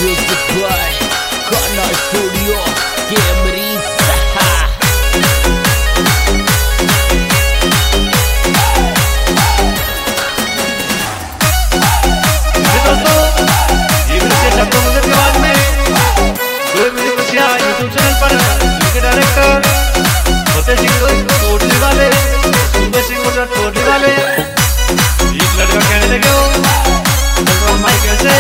Music by Kana Studio Kemerisa. YouTube channel पर इनके director Fateh Singh totally वाले, सुबह सिंह टोटली वाले, एक लड़का कहने लगे हो भाई कैसे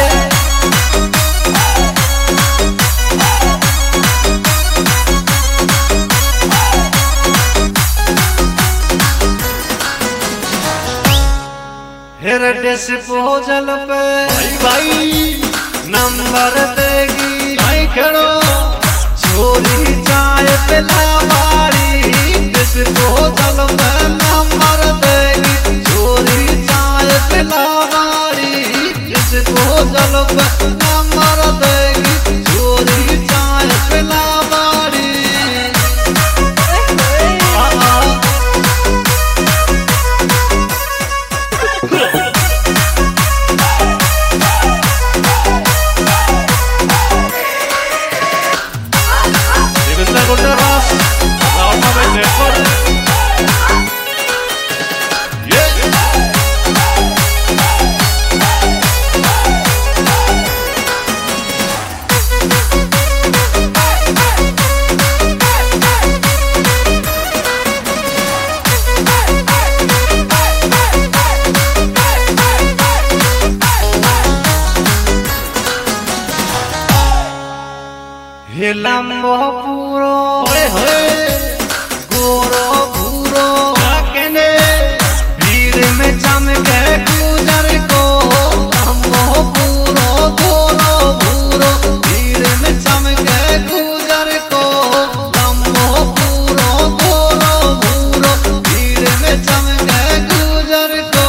हेरडेस भोजल पे भाई नंबर देगी भाई खड़ो छोरी चाय पिलावारी डिस्को जल में नंबर देगी छोरी चाय पिलावारी डिस्को जल में नंबर देगी छोरी चाय पिलावारी। हे लंबो पूरो गोरो भूरो कहने भीड़ में चमके गुजर को लंबो पूरो गोरो भूरो भीड़ में चमके गुजर को लंबो पूरो गोरो भूरो भीड़ में चमके गुजर को।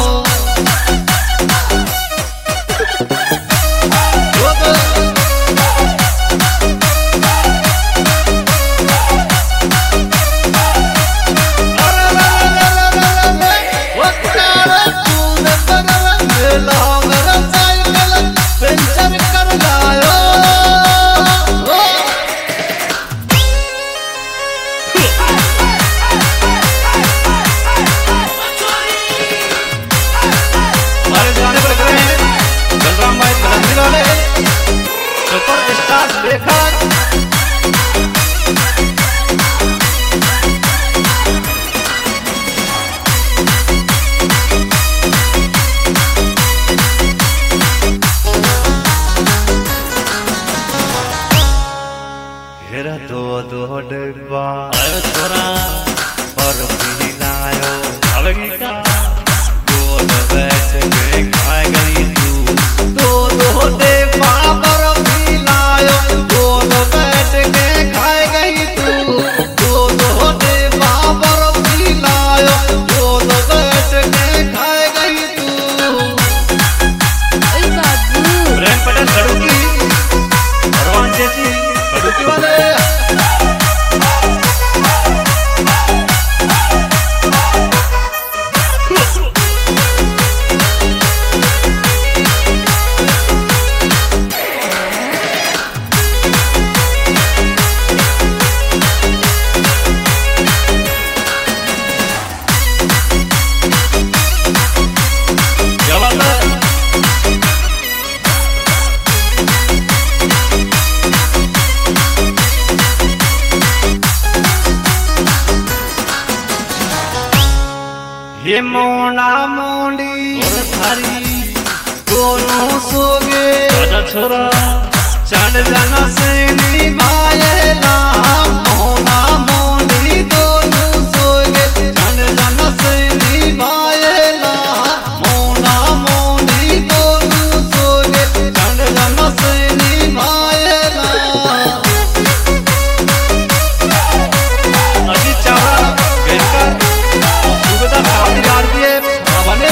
दो डब्बा थोड़ा और पिलायो अलगी का गोद बैठ के खाए गई तू दो डब्बा पर पिलायो गोद बैठ के खाए गई तू दो डब्बा पर पिलायो गोद बैठ के खाए गई तू। ओए बाबू प्रेम पटेल सड़ुकी भगवान जैसी सड़ुकी वाले ये मोना मोंडी और थारी दोनों सोगे छोरा चढ़ जाना से निभाएला मोना मोंडी दोनों सोगे चढ़ जाना से निभाएला मोना मोंडी दोनों सोगे चढ़ जाना से निभाएला। अभी चावड़ा कहकर सुविधा काफी डाल दिए बने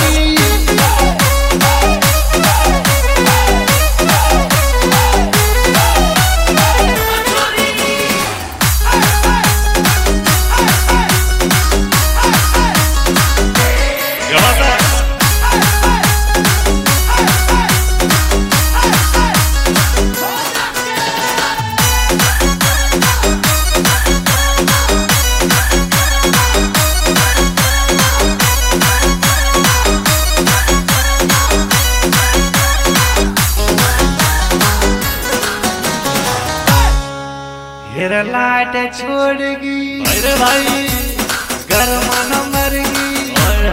फिर लाइट छोड़गी अरे भाई गर्म न मरगी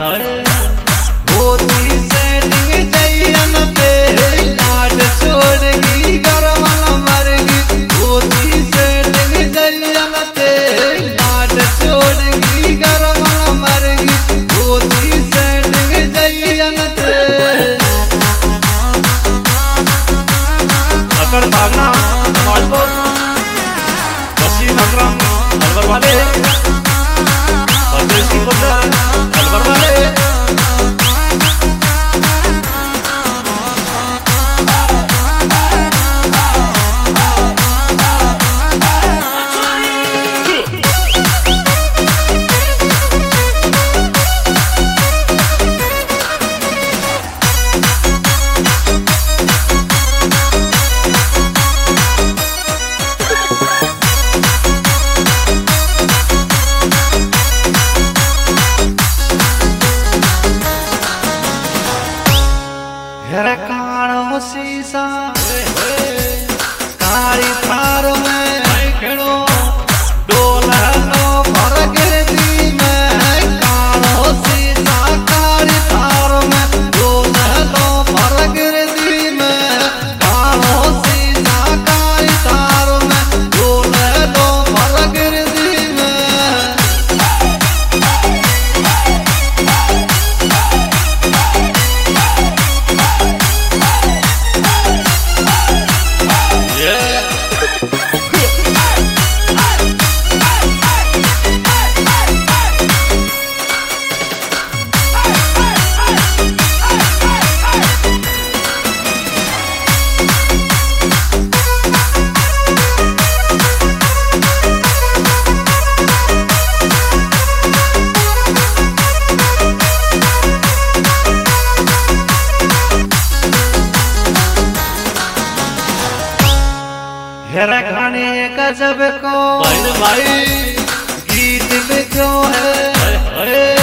होती सेटिंग जैन पे लाइट छोड़गी गर्म न मरगी होती सेटिंग जैन पे लाइट छोड़गी गर्म न मरगी होती सेटिंग जैन पे अकड़ भागना मौजूद वसीम अकरम अलवर वाले बद्री सिंह गुजर अलवर वाले काणो शीशा काली थार में खड़ो डोलनो फरगती में काणो शीशा काली थार में डोलनो फरगती में काणो शीशा काली थार में डोलनो फरगती में हेरा खाने गजब को भाई गीत लिखो है